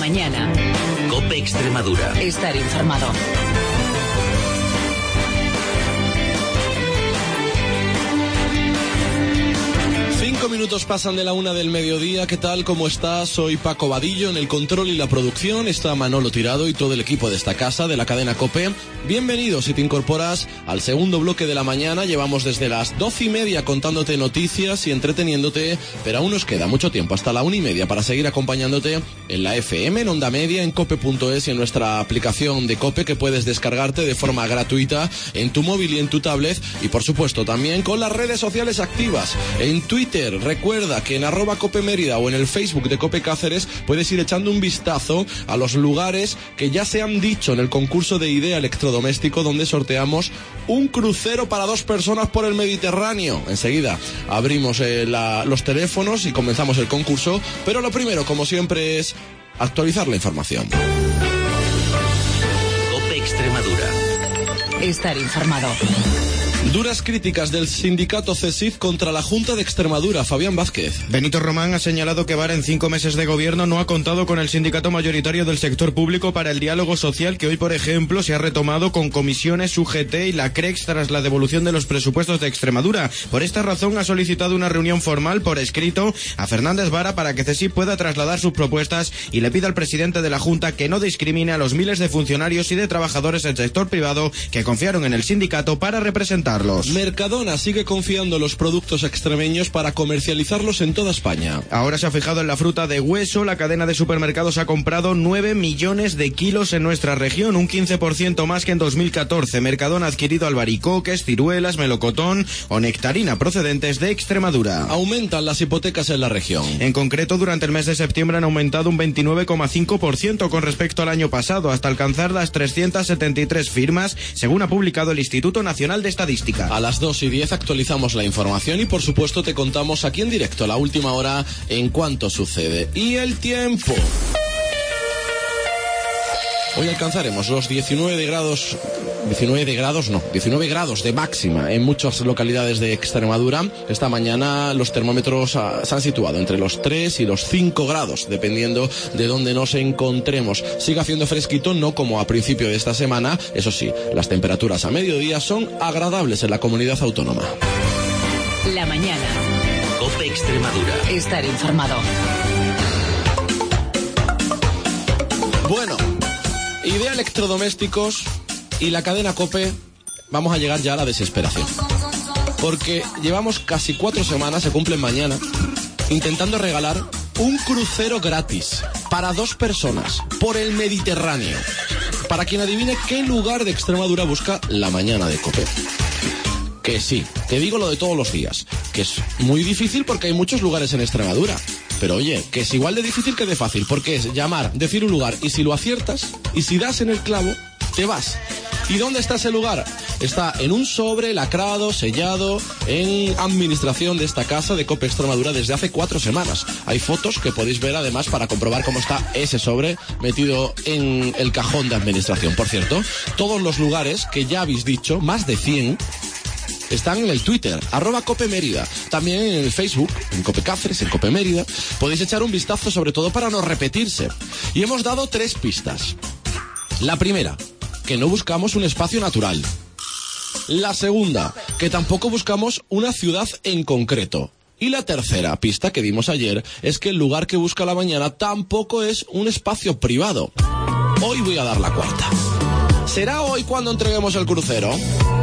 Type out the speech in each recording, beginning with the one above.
mañana. COPE Extremadura. Estar informado. 5 minutos pasan de la 1 del mediodía. ¿Qué tal? ¿Cómo estás? Soy Paco Vadillo. En el control y la producción está Manolo Tirado y todo el equipo de esta casa, de la cadena COPE. Bienvenidos si te incorporas al segundo bloque de la mañana. Llevamos desde las 12:30 contándote noticias y entreteniéndote, pero aún nos queda mucho tiempo, hasta la 1:30, para seguir acompañándote en la FM, en Onda Media, en cope.es y en nuestra aplicación de COPE, que puedes descargarte de forma gratuita en tu móvil y en tu tablet, y por supuesto también con las redes sociales activas. En Twitter, recuerda que en @COPEMérida o en el Facebook de COPE Cáceres puedes ir echando un vistazo a los lugares que ya se han dicho en el concurso de Idea Electrodoméstico, donde sorteamos un crucero para 2 personas por el Mediterráneo. Enseguida abrimos los teléfonos y comenzamos el concurso, pero lo primero, como siempre, es actualizar la información. COPE Extremadura. Estar informado. Duras críticas del sindicato CESIF contra la Junta de Extremadura. Fabián Vázquez. Benito Román ha señalado que VAR en 5 meses de gobierno no ha contado con el sindicato mayoritario del sector público para el diálogo social, que hoy, por ejemplo, se ha retomado con comisiones, UGT y la CREX tras la devolución de los presupuestos de Extremadura. Por esta razón ha solicitado una reunión formal por escrito a Fernández Vara para que CESIF pueda trasladar sus propuestas y le pida al presidente de la Junta que no discrimine a los miles de funcionarios y de trabajadores del sector privado que confiaron en el sindicato para representar. Mercadona sigue confiando los productos extremeños para comercializarlos en toda España. Ahora se ha fijado en la fruta de hueso. La cadena de supermercados ha comprado 9 millones de kilos en nuestra región, un 15% más que en 2014. Mercadona ha adquirido albaricoques, ciruelas, melocotón o nectarina procedentes de Extremadura. Aumentan las hipotecas en la región. En concreto, durante el mes de septiembre han aumentado un 29,5% con respecto al año pasado, hasta alcanzar las 373 firmas, según ha publicado el Instituto Nacional de Estadística. A las 2:10 actualizamos la información y por supuesto te contamos aquí en directo la última hora en cuanto sucede. Y el tiempo. Hoy alcanzaremos los 19 grados de máxima en muchas localidades de Extremadura. Esta mañana los termómetros se han situado entre los 3 y los 5 grados, dependiendo de dónde nos encontremos. Sigue haciendo fresquito, no como a principio de esta semana. Eso sí, las temperaturas a mediodía son agradables en la comunidad autónoma. La mañana. COPE Extremadura. Estar informado. Bueno, Idea Electrodomésticos y la cadena COPE, vamos a llegar ya a la desesperación. Porque llevamos casi 4 semanas, se cumplen mañana, intentando regalar un crucero gratis para 2 personas por el Mediterráneo. Para quien adivine qué lugar de Extremadura busca la mañana de COPE. Que sí, que digo lo de todos los días, que es muy difícil porque hay muchos lugares en Extremadura. Pero oye, que es igual de difícil que de fácil, porque es llamar, decir un lugar, y si lo aciertas, y si das en el clavo, te vas. ¿Y dónde está ese lugar? Está en un sobre lacrado, sellado, en administración de esta casa de COPE Extremadura desde hace 4 semanas. Hay fotos que podéis ver además para comprobar cómo está ese sobre metido en el cajón de administración. Por cierto, todos los lugares que ya habéis dicho, más de 100... están en el Twitter, @COPEMérida. También en el Facebook, en COPE Cáceres, en COPE Mérida. Podéis echar un vistazo, sobre todo para no repetirse. Y hemos dado 3 pistas. La primera, que no buscamos un espacio natural. La segunda, que tampoco buscamos una ciudad en concreto. Y la tercera pista que dimos ayer es que el lugar que busca la mañana tampoco es un espacio privado. Hoy voy a dar la cuarta. ¿Será hoy cuando entreguemos el crucero?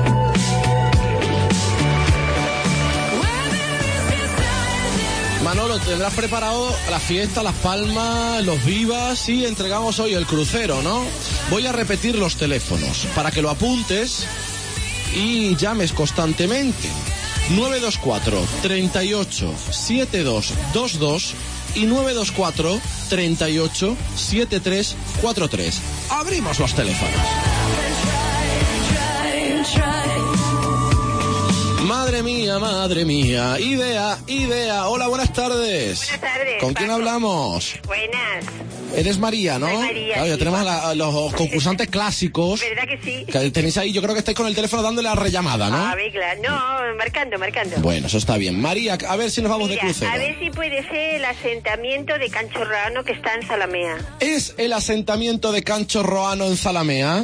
Manolo, tendrás preparado la fiesta, las palmas, los vivas y entregamos hoy el crucero, ¿no? Voy a repetir los teléfonos para que lo apuntes y llames constantemente. 924 38 7222 y 924 38 7343. Abrimos los teléfonos. Madre Madre mía. Idea. Hola, buenas tardes. Buenas tardes. ¿Con quién hablamos? Buenas. Eres María, ¿no? Soy María, Claro, ya sí. tenemos a los concursantes clásicos. ¿Verdad que sí? Que tenéis ahí, yo creo que estáis con el teléfono dándole la rellamada, ¿no? A ver, claro. No, marcando. Bueno, eso está bien. María, a ver si nos vamos Mira, de crucero. a ver si puede ser el asentamiento de Cancho Roano que está en Zalamea. ¿Es el asentamiento de Cancho Roano en Zalamea?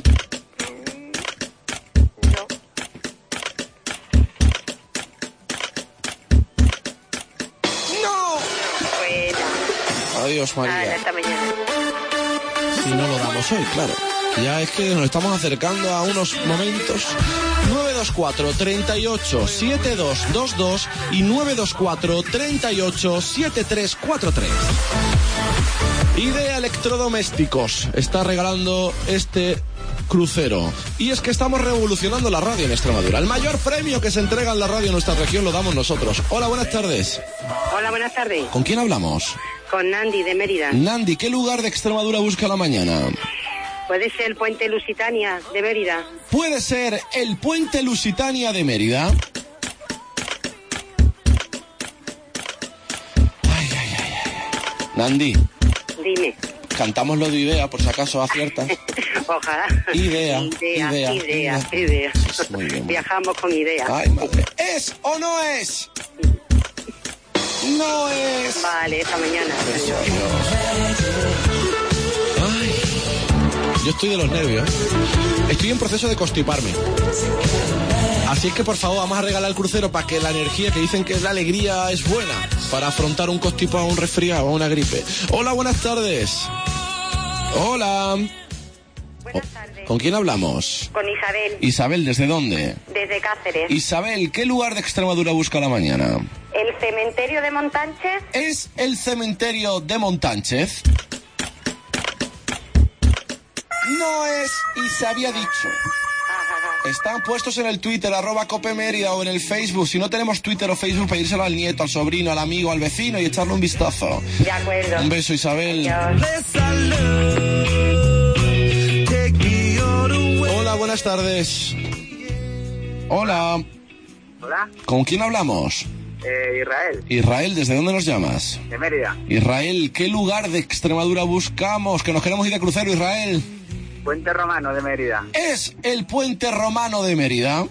No. ¡No! Bueno, Adiós, María. hasta mañana. Si no lo damos hoy, claro. Ya es que nos estamos acercando a unos momentos. 924 38 7222 y 924 38 7343. Idea Electrodomésticos está regalando este crucero. Y es que estamos revolucionando la radio en Extremadura. El mayor premio que se entrega en la radio en nuestra región lo damos nosotros. Hola, buenas tardes. Hola, buenas tardes. ¿Con quién hablamos? Con Nandi de Mérida. Nandi, ¿qué lugar de Extremadura busca la mañana? ¿Puede ser el puente Lusitania de Mérida? ¿Puede ser el puente Lusitania de Mérida? Ay. Nandi, Dime. cantamos lo de Idea, por si acaso aciertas. Ojalá. Idea. Muy bien. Viajamos con idea. Ay, madre. ¿Es o no es? No es. Vale, esta mañana. Ay, yo estoy de los nervios. Estoy en proceso de constiparme. Así es que por favor vamos a regalar el crucero para que la energía que dicen que es la alegría es buena para afrontar un constipado, un resfriado, una gripe. Hola, buenas tardes. Hola. Buenas tardes. ¿Con quién hablamos? Con Isabel, Isabel, ¿desde dónde? desde Cáceres. Isabel, ¿qué lugar de Extremadura busca la mañana? ¿El cementerio de Montánchez? ¿Es el cementerio de Montánchez? No es, y se había dicho. Están puestos en el Twitter, @CopeMérida, o en el Facebook. Si no tenemos Twitter o Facebook, pedírselo al nieto, al sobrino, al amigo, al vecino y echarle un vistazo. De acuerdo. Un beso, Isabel. Adiós. Hola, buenas tardes. Hola. Hola, ¿Con quién hablamos? Israel, Israel, ¿desde dónde nos llamas? de Mérida. Israel, ¿qué lugar de Extremadura buscamos? Que nos queremos ir de crucero, Israel. Puente Romano de Mérida. ¿Es el puente romano de Mérida?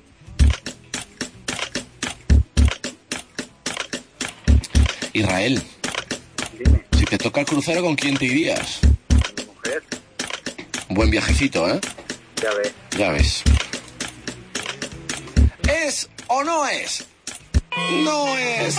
Israel, Dime, si te toca el crucero, ¿con quién te irías? mujer, Un buen viajecito, ¿eh? ya ves. Ya ves. ¿Es o no es? No es.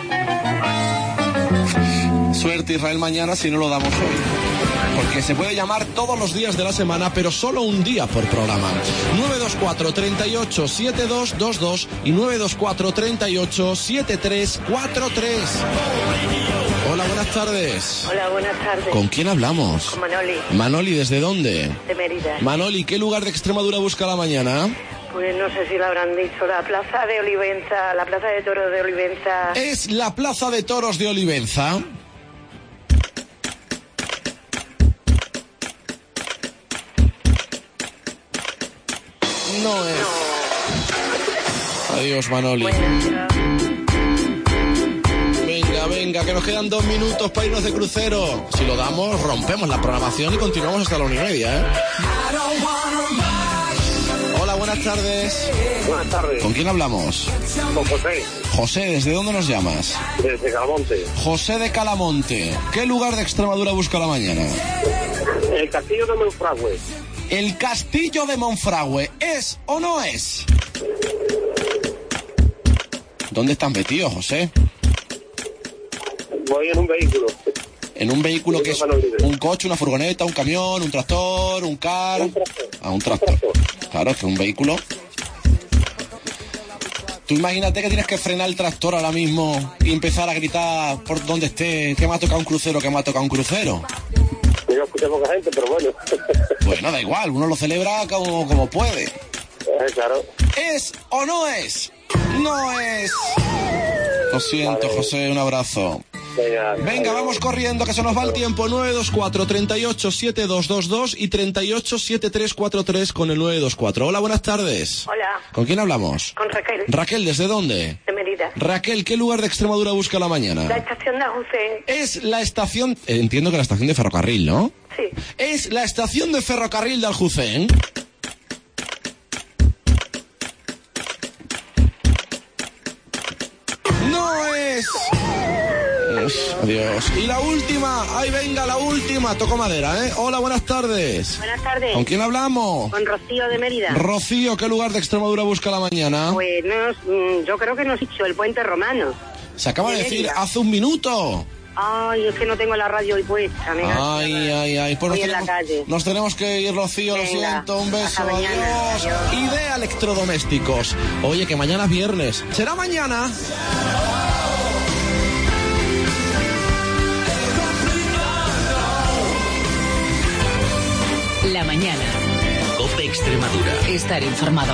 Suerte, Israel, mañana si no lo damos hoy. Porque se puede llamar todos los días de la semana, pero solo un día por programa. 924 38 7222 y 924 38 7343. Hola, buenas tardes. Hola, buenas tardes. ¿Con quién hablamos? Con Manoli, Manoli, ¿desde dónde? de Mérida. Manoli, ¿qué lugar de Extremadura busca la mañana? Pues no sé si lo habrán dicho, la plaza de Olivenza, la plaza de toros de Olivenza. ¿Es la Plaza de Toros de Olivenza? No es. Adiós, Manoli. Buenas. Venga, que nos quedan 2 minutos para irnos de crucero. Si lo damos, rompemos la programación y continuamos hasta la 1:30, ¿eh? Hola, buenas tardes. Buenas tardes, ¿Con quién hablamos? con José, José, ¿desde dónde nos llamas? desde Calamonte. José de Calamonte. ¿Qué lugar de Extremadura busca la mañana? El castillo de Monfragüe. El castillo de Monfragüe. ¿Es o no es? ¿Dónde están metidos, José? Voy en un vehículo. En un vehículo que es un coche, una furgoneta, un camión, un tractor, un car... Un tractor. Ah, un tractor. Claro, es que un vehículo... Tú imagínate que tienes que frenar el tractor ahora mismo y empezar a gritar por donde esté, que me ha tocado un crucero, que me ha tocado un crucero. Yo escuché poca gente, pero bueno. Bueno, da igual, uno lo celebra como puede. Claro. ¿Es o no es? No es. Lo siento, José, un abrazo. Venga, vamos corriendo, que se nos va el tiempo. 924 38 7222 y 38 7343 con el 924. Hola, buenas tardes. Hola. ¿Con quién hablamos? Con Raquel. Raquel, ¿desde dónde? De Mérida. Raquel, ¿qué lugar de Extremadura busca la mañana? La estación de Ajucén. Es la estación... entiendo que la estación de ferrocarril, ¿no? Sí. Es la estación de ferrocarril de Aljucén. ¡No es! Adiós. Y la última, ahí venga la última, toco madera, ¿eh? Hola, buenas tardes. Buenas tardes. ¿Con quién hablamos? Con Rocío de Mérida. Rocío, ¿qué lugar de Extremadura busca la mañana? Pues yo creo que nos hizo el puente romano. Se acaba de de decir Mérida. hace un minuto. Ay, es que no tengo la radio hoy puesta. Ay. Pues Voy en la calle. nos tenemos que ir, Rocío, Venga, lo siento, un beso, hasta mañana. adiós. Adiós. Idea Electrodomésticos. Oye, que mañana es viernes. ¿Será mañana? La mañana. COPE Extremadura. Estar informado.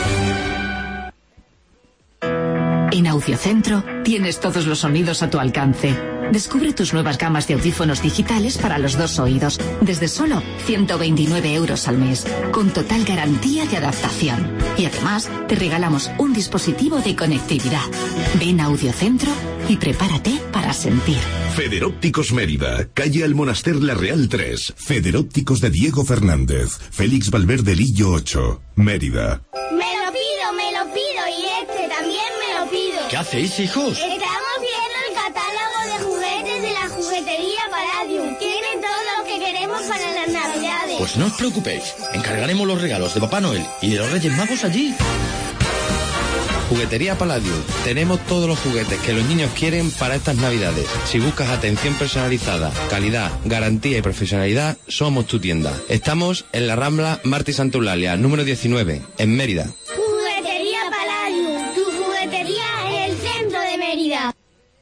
En Audiocentro tienes todos los sonidos a tu alcance. Descubre tus nuevas gamas de audífonos digitales para los dos oídos, desde solo 129 € al mes, con total garantía de adaptación. Y además, te regalamos un dispositivo de conectividad. Ven a Audiocentro y prepárate para sentir. Federópticos Mérida, calle El Monaster La Real 3. Federópticos de Diego Fernández, Félix Valverde Lillo 8, Mérida. Me lo pido y este también me lo pido. ¿Qué hacéis, hijos? Estamos viendo el catálogo de juguetes de la juguetería Palladium. Tiene todo lo que queremos para las Navidades. Pues no os preocupéis, encargaremos los regalos de Papá Noel y de los Reyes Magos allí. Juguetería Palladium. Tenemos todos los juguetes que los niños quieren para estas Navidades. Si buscas atención personalizada, calidad, garantía y profesionalidad, somos tu tienda. Estamos en la Rambla Martí Santa Eulalia, número 19, en Mérida. Juguetería Palladium. Tu juguetería en el centro de Mérida.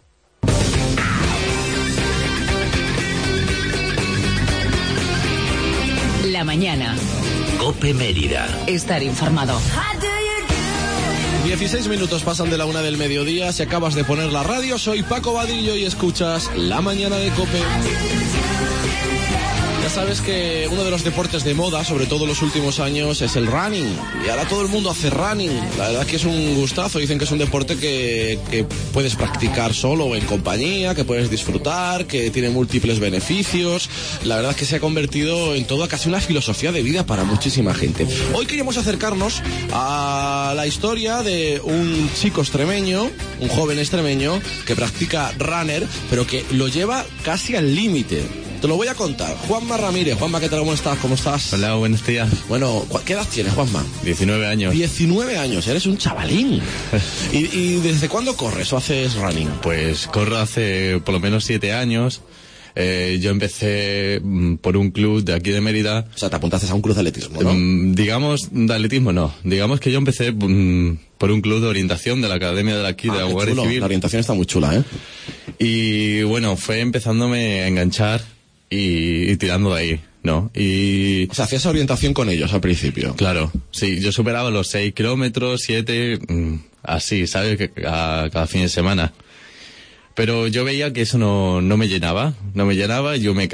La mañana. COPE Mérida. Estar informado. 16 minutos pasan de la 1 del mediodía. Si acabas de poner la radio, soy Paco Vadillo y escuchas La Mañana de COPE. Ya sabes que uno de los deportes de moda, sobre todo en los últimos años, es el running. Y ahora todo el mundo hace running. La verdad es que es un gustazo. Dicen que es un deporte que puedes practicar solo o en compañía, que puedes disfrutar, que tiene múltiples beneficios. La verdad es que se ha convertido en toda casi una filosofía de vida para muchísima gente. Hoy queríamos acercarnos a la historia de un chico extremeño, un joven extremeño, que practica runner, pero que lo lleva casi al límite. Te lo voy a contar. Juanma Ramírez. Juanma, ¿qué tal? ¿Cómo estás? ¿Cómo estás? Hola, buenos días. Bueno, ¿qué edad tienes, Juanma? 19 años. 19 años, eres un chavalín. ¿Y desde cuándo corres o haces running? Pues corro hace por lo menos 7 años. Yo empecé por un club de aquí de Mérida. O sea, te apuntaste a un club de atletismo, ¿no? Digamos, de atletismo no. Digamos que yo empecé por un club de orientación de la Academia de aquí, de la Guardia Civil. La orientación está muy chula, ¿eh? Y bueno, fue empezándome a enganchar y tirando de ahí, ¿no? Y... O sea, hacías orientación con ellos al principio. Claro, sí. Yo superaba los 6 kilómetros, 7, así, ¿sabes? Cada fin de semana. Pero yo veía que eso no me llenaba. No me llenaba y yo me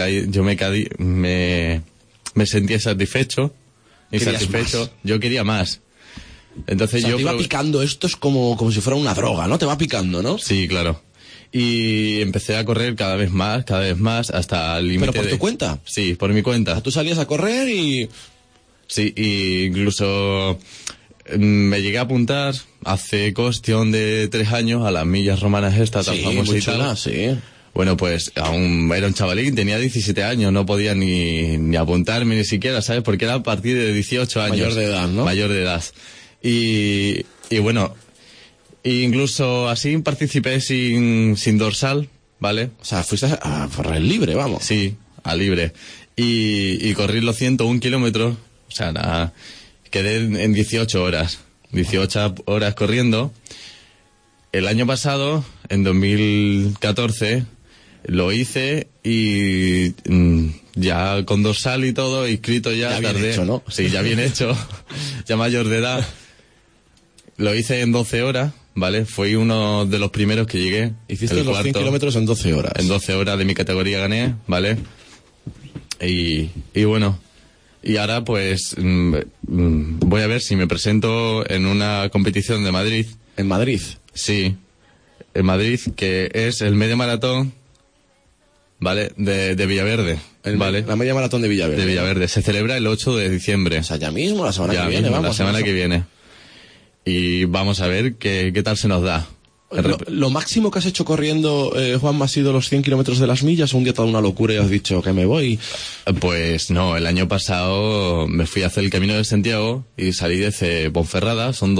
sentía satisfecho. Insatisfecho. Más. Yo quería más. Entonces o sea, te iba picando. Esto es como si fuera una droga, ¿no? Te va picando, ¿no? Sí, claro. Y empecé a correr cada vez más, hasta el límite. ¿Pero por tu cuenta? Sí, por mi cuenta. O sea, tú salías a correr y... Sí, y incluso me llegué a apuntar hace cuestión de 3 años a las millas romanas estas tan famosas y tal. Sí. Bueno, pues aún era un chavalín, tenía 17 años, no podía ni apuntarme ni siquiera, ¿sabes? Porque era a partir de 18 años. Mayor de edad, ¿no? Mayor de edad. Y bueno... Incluso así participé sin dorsal, ¿vale? O sea, fuiste a correr libre, vamos. Sí, a libre. Y corrí los 101 kilómetros, o sea, quedé en 18 horas. 18 horas corriendo. El año pasado, en 2014, lo hice y ya con dorsal y todo, inscrito ya. Ya bien hecho, ¿no? Sí, ya bien hecho, ya mayor de edad. Lo hice en 12 horas. ¿vale? Fui uno de los primeros que llegué. Hiciste los 100 kilómetros en 12 horas. En 12 horas de mi categoría gané, ¿vale? Y bueno, y ahora pues voy a ver si me presento en una competición de Madrid. ¿En Madrid? Sí, en Madrid, que es el medio maratón, ¿vale? De Villaverde, ¿vale? La media maratón de Villaverde. De Villaverde. Se celebra el 8 de diciembre. O sea, ya mismo, la semana que viene, mismo, vamos. La semana que viene. Y vamos a ver qué tal se nos da. Lo máximo que has hecho corriendo, Juanma, ha sido los 100 kilómetros de las millas, o un día toda una locura y has dicho que me voy. Pues no, el año pasado me fui a hacer el Camino de Santiago y salí desde Ponferrada, son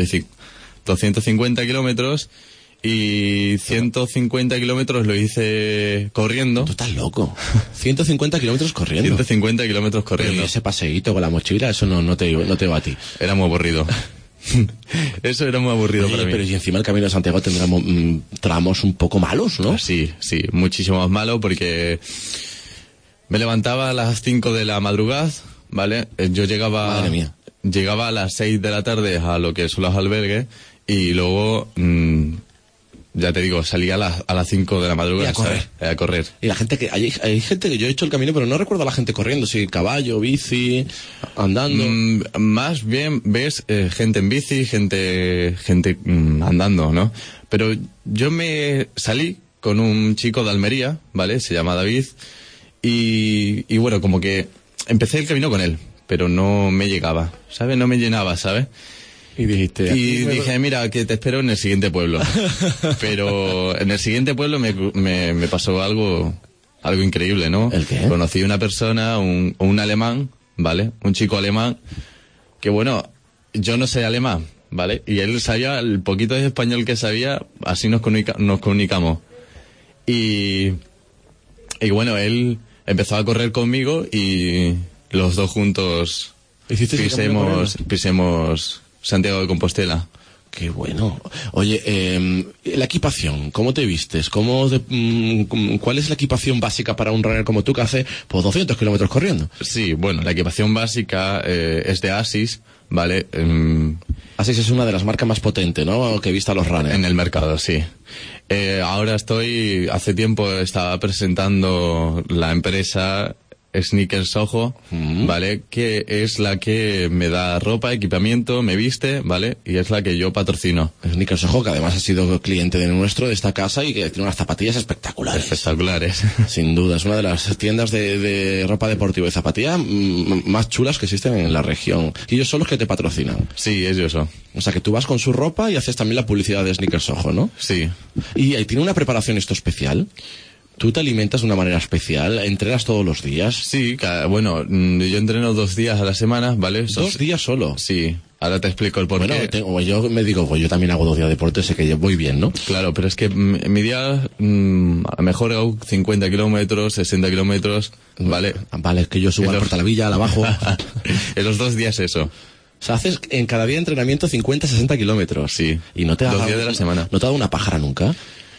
250 kilómetros, y 150 kilómetros lo hice corriendo. Tú estás loco. 150 kilómetros corriendo. 150 kilómetros corriendo. Pero ese paseíto con la mochila, eso no te va a ti. Era muy aburrido. Eso era muy aburrido. Oye, para mí. Pero y encima el Camino de Santiago tendrá tramos un poco malos, ¿no? Sí, muchísimo más malo, porque me levantaba a las 5 de la madrugada, ¿vale? Yo llegaba a las 6 de la tarde a lo que son los albergues, y luego ya te digo, salía a las 5 de la madrugada. Y a correr. A correr. Y la gente hay gente que yo he hecho el camino, pero no recuerdo a la gente corriendo, sí, caballo, bici, andando. Más bien ves gente en bici, gente andando, ¿no? Pero yo me salí con un chico de Almería, ¿vale? Se llama David, y bueno, como que empecé el camino con él, pero no me llegaba, ¿sabes? No me llenaba, ¿sabes? Y dijiste... Y dije, mira, que te espero en el siguiente pueblo. Pero en el siguiente pueblo me pasó algo increíble, ¿no? ¿El qué? Conocí una persona, un alemán, ¿vale? Un chico alemán, que bueno, yo no sé alemán, ¿vale? Y él sabía el poquito de español que sabía, así nos comunicamos. Y bueno, él empezó a correr conmigo y los dos juntos pisemos Santiago de Compostela. Qué bueno. Oye, la equipación, ¿cómo te vistes? ¿Cuál es la equipación básica para un runner como tú que hace 200 kilómetros corriendo? Sí, bueno, la equipación básica es de Asics, ¿vale? Asics es una de las marcas más potentes, ¿no? Que he visto a los runners. En el mercado, sí. Ahora hace tiempo estaba presentando la empresa Sneakers Ojo, ¿vale? Que es la que me da ropa, equipamiento, me viste, ¿vale? Y es la que yo patrocino. Sneakers Ojo, que además ha sido cliente de esta casa, y que tiene unas zapatillas espectaculares. Espectaculares. Sin duda, es una de las tiendas de ropa deportiva y zapatilla más chulas que existen en la región. Y ellos son los que te patrocinan. Sí, ellos son. O sea, que tú vas con su ropa y haces también la publicidad de Sneakers Ojo, ¿no? Sí. ¿Y tiene una preparación esto especial? ¿Tú te alimentas de una manera especial? ¿Entrenas todos los días? Sí, bueno, yo entreno 2 días a la semana, ¿vale? 2 días solo. Sí, ahora te explico el porqué. Bueno, yo me digo, pues yo también hago 2 días de deporte, sé que voy bien, ¿no? Claro, pero es que mi día, a lo mejor hago 50 kilómetros, 60 kilómetros, ¿vale? Vale, es que yo subo al Portalavilla, al abajo. En los 2 días eso. O sea, haces en cada día de entrenamiento 50, 60 kilómetros. Sí. Y no te 2 días de la semana. ¿No te ha dado una pájara nunca?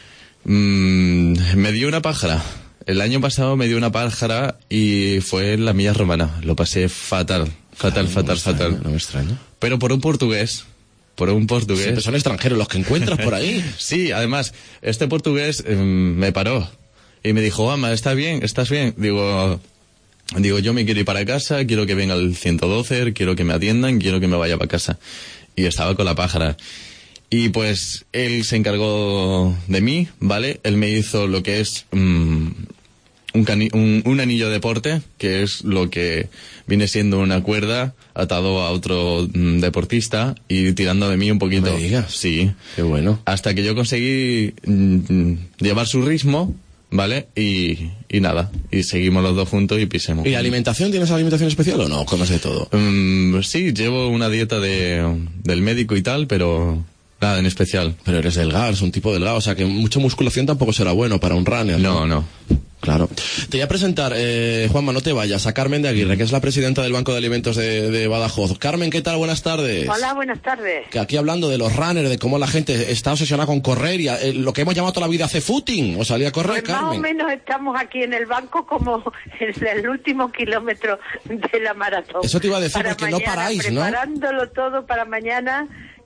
Me dio una pájara. El año pasado me dio una pájara y fue en la Milla Romana. Lo pasé fatal. Fatal. No me extraña. Pero por un portugués. Siempre son extranjeros los que encuentras por ahí. Sí, además, este portugués me paró y me dijo, ama, ¿estás bien? Digo, yo me quiero ir para casa, quiero que venga el 112, quiero que me atiendan, quiero que me vaya para casa. Y estaba con la pájara. Y pues él se encargó de mí, ¿vale? Él me hizo lo que es un anillo de deporte, que es lo que viene siendo una cuerda atado a otro deportista y tirando de mí un poquito. ¿No me digas? Sí. Qué bueno. Hasta que yo conseguí llevar su ritmo, ¿vale? Y nada, y seguimos los dos juntos y pisemos. ¿Y la alimentación? ¿Tienes alimentación especial o no? ¿Comes de todo? Sí, llevo una dieta del médico y tal, pero nada en especial. Pero eres delgado, es un tipo delgado, o sea que mucha musculación tampoco será bueno para un runner. No. Claro. Te voy a presentar, Juanma, no te vayas, a Carmen de Aguirre, que es la presidenta del Banco de Alimentos de Badajoz. Carmen, ¿qué tal? Buenas tardes. Hola, buenas tardes. Que aquí hablando de los runners, de cómo la gente está obsesionada con correr y lo que hemos llamado toda la vida hace footing, o salir a correr, pues Carmen. Más o menos estamos aquí en el banco como en el último kilómetro de la maratón. Eso te iba a decir, para porque mañana, no paráis, ¿no? Preparándolo todo para mañana,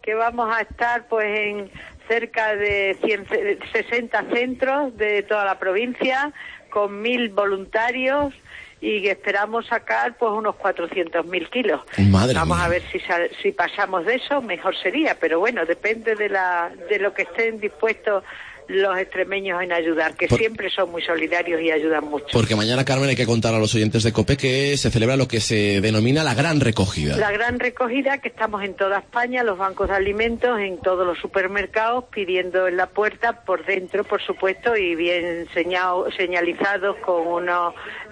que vamos a estar pues en cerca de 60 centros de toda la provincia, con 1.000 voluntarios, y que esperamos sacar pues unos 400.000 kilos. Madre Vamos mía. a ver si pasamos de eso, mejor sería, pero bueno, depende de lo que estén dispuestos los extremeños en ayudar, que siempre son muy solidarios y ayudan mucho. Porque mañana, Carmen, hay que contar a los oyentes de COPE que se celebra lo que se denomina la gran recogida. La gran recogida, que estamos en toda España, los bancos de alimentos, en todos los supermercados, pidiendo en la puerta, por dentro, por supuesto, y bien señalizados con unos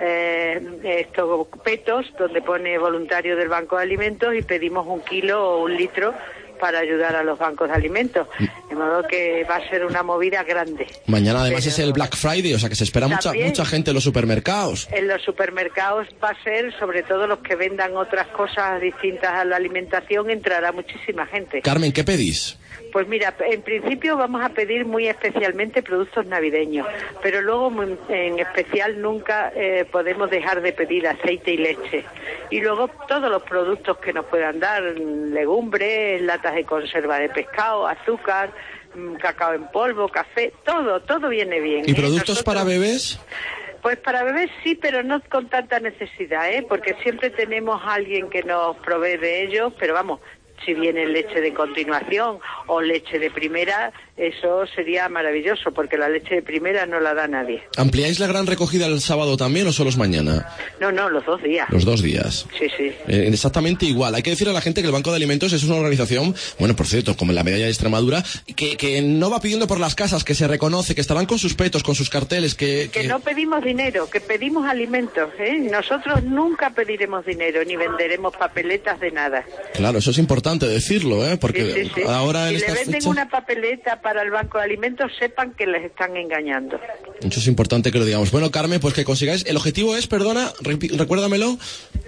estos petos donde pone voluntario del banco de alimentos, y pedimos 1 kilo o 1 litro para ayudar a los bancos de alimentos. De modo que va a ser una movida grande. Mañana además es el Black Friday, o sea que se espera mucha gente en los supermercados. En los supermercados va a ser, sobre todo los que vendan otras cosas distintas a la alimentación, entrará muchísima gente. Carmen, ¿qué pedís? Pues mira, en principio vamos a pedir muy especialmente productos navideños, pero luego en especial nunca podemos dejar de pedir aceite y leche. Y luego todos los productos que nos puedan dar, legumbres, latas de conserva de pescado, azúcar, cacao en polvo, café, todo viene bien. ¿Y productos para bebés? Pues para bebés sí, pero no con tanta necesidad, porque siempre tenemos a alguien que nos provee de ellos, pero vamos, si viene leche de continuación o leche de primera, eso sería maravilloso, porque la leche de primera no la da nadie. ¿Ampliáis la gran recogida el sábado también o solo es mañana? No, los 2 días. Los 2 días. Sí. Exactamente igual. Hay que decir a la gente que el Banco de Alimentos es una organización, bueno, por cierto, como la Medalla de Extremadura, que no va pidiendo por las casas, que se reconoce, que estarán con sus petos, con sus carteles, que no pedimos dinero, que pedimos alimentos, Nosotros nunca pediremos dinero, ni venderemos papeletas de nada. Claro, eso es importante decirlo, porque Sí. ahora en si le estas venden fechas una papeleta para el Banco de Alimentos, sepan que les están engañando. eso es importante que lo digamos. Bueno, Carmen, pues que consigáis. El objetivo es, perdona, recuérdamelo.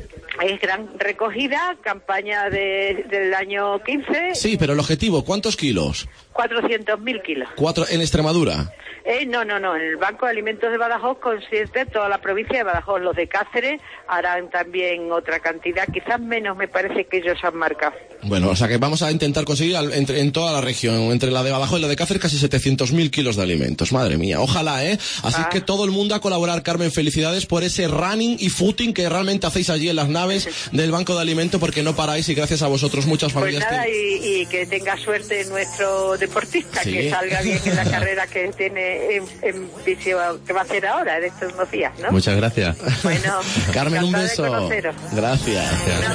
Es gran recogida, campaña del año 15. Sí, pero el objetivo, ¿cuántos kilos? 400.000 kilos. 4 en Extremadura. No, en el Banco de Alimentos de Badajoz consiste toda la provincia de Badajoz. Los de Cáceres harán también otra cantidad, quizás menos, me parece que ellos han marcado. Bueno, o sea que vamos a intentar conseguir en toda la región, entre la de Badajoz y la de Cáceres, casi 700.000 kilos de alimentos. Madre mía, ojalá, Así que todo el mundo a colaborar, Carmen, felicidades por ese running y footing que realmente hacéis allí en las naves del Banco de Alimentos, porque no paráis, y gracias a vosotros muchas familias. Pues nada, y que tenga suerte nuestro deportista, Sí. que salga bien en la carrera que tiene en vicio, que va a hacer ahora, en estos 2 días, ¿no? Muchas gracias. Bueno, Carmen, un encantada de beso. conoceros. Gracias.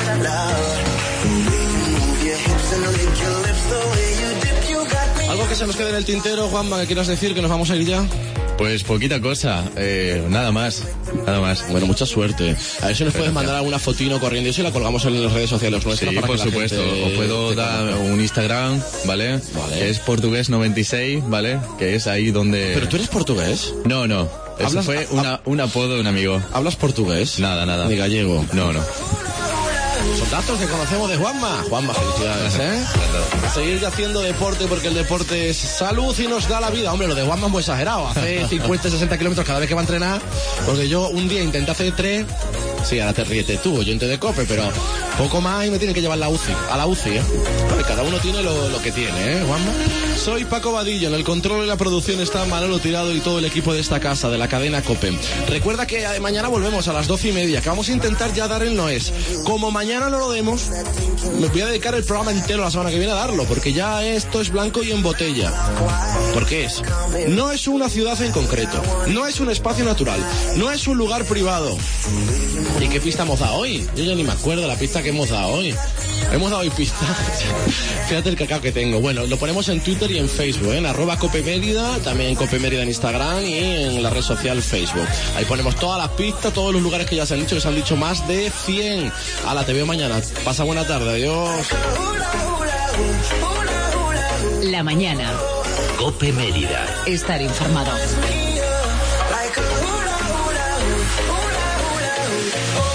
¿Algo que se nos quede en el tintero, Juanma, que quieras decir, que nos vamos a ir ya? Pues poquita cosa, nada más. Bueno, mucha suerte. A ver si nos puedes mandar alguna fotino corriendo y si la colgamos en las redes sociales nuestras. Sí, para por que la supuesto. gente Os puedo dar un Instagram, ¿vale? Que es portugués96, ¿vale? Que es ahí donde... ¿Pero tú eres portugués? No. Eso fue un apodo de un amigo. ¿Hablas portugués? Nada. Ni gallego. No. Son datos que conocemos de Juanma. Juanma, felicidades, Seguir ya haciendo deporte, porque el deporte es salud y nos da la vida. Hombre, lo de Juanma es muy exagerado. Hace 50, 60 kilómetros cada vez que va a entrenar. Porque yo un día intenté hacer 3. Sí, ahora te ríete tú, oyente de COPE, pero poco más y me tienen que llevar a la UCI, Porque cada uno tiene lo que tiene, Juanma? Soy Paco Vadillo, en el control y la producción está Manolo Tirado y todo el equipo de esta casa, de la cadena COPE. Recuerda que mañana volvemos a las 12:30, que vamos a intentar ya dar el no es. Como mañana no lo demos, me voy a dedicar el programa entero la semana que viene a darlo, porque ya esto es blanco y en botella. ¿Por qué es? No es una ciudad en concreto, no es un espacio natural, no es un lugar privado. ¿Y qué pista hemos dado hoy? Yo ya ni me acuerdo la pista que hemos dado hoy. Hemos dado hoy pista. Fíjate el cacao que tengo. Bueno, lo ponemos en Twitter y en Facebook, en @COPEMérida, también Cope Mérida en Instagram y en la red social Facebook. Ahí ponemos todas las pistas, todos los lugares que ya se han dicho, que se han dicho más de 100. Ala, te veo mañana. Pasa buena tarde, adiós. La mañana. Cope Mérida. Estar informado.